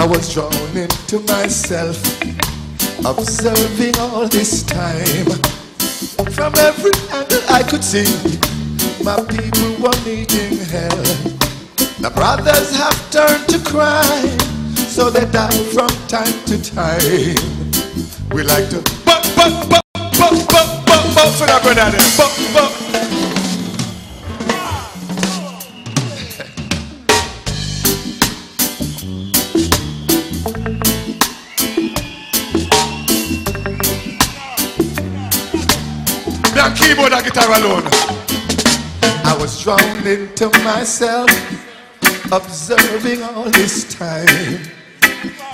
was drawn into myself, observing all this time. From every angle I could see, my people were needing help. The brothers have turned to crime, so they die from time to time. We like to bump for that brother. Bump. And keyboard and guitar alone. I was drawn into myself, observing all this time.